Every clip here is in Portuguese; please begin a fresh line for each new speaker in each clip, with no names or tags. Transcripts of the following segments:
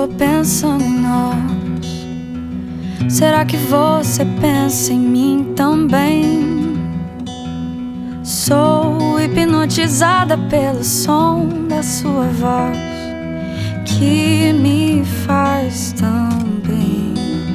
tô pensando em nós. Será que você pensa em mim também? Sou hipnotizada pelo som da sua voz, que me faz tão bem.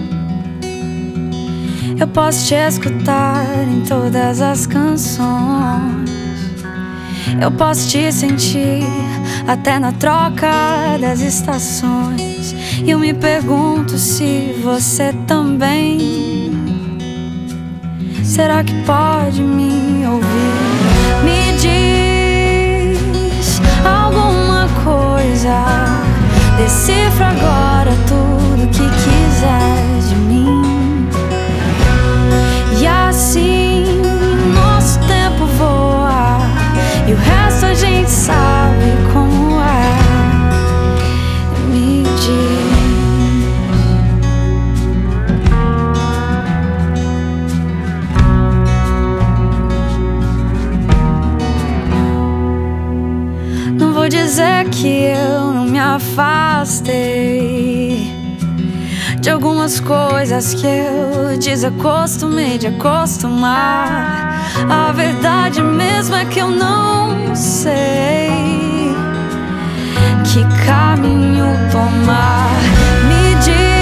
Eu posso te escutar em todas as canções, eu posso te sentir até na troca das estações. E eu me pergunto se você também. Será que pode me ouvir? Me diz alguma coisa, decifra agora tudo que quiser de mim. E assim nosso tempo voa, e o resto a gente sabe como é. Me diz. Não vou dizer que eu não me afastei de algumas coisas que eu desacostumei de acostumar. A verdade mesmo é que eu não sei que caminho tomar. Me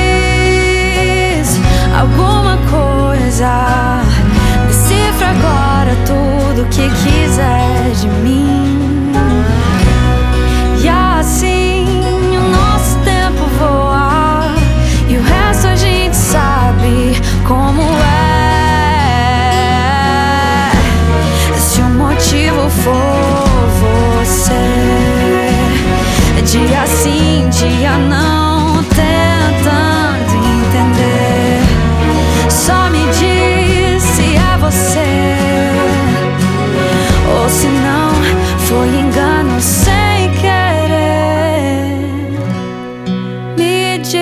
diz alguma coisa, decifra agora tudo que quiser de mim. E assim o nosso tempo voa, e o resto a gente sabe como é. Se o motivo for você, dia sim, dia não, tentando entender, só me diz se é você, ou se não foi engano sem querer. Me diz.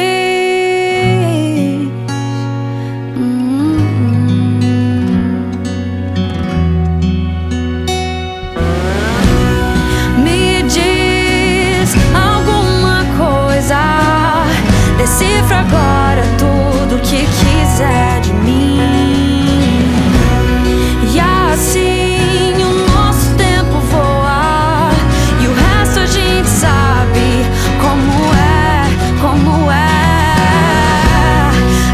Me diz alguma coisa, decifra agora tudo que quiser de mim. E assim o nosso tempo voa, e o resto a gente sabe como é, como é.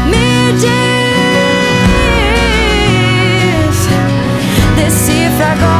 Me diz, decifra agora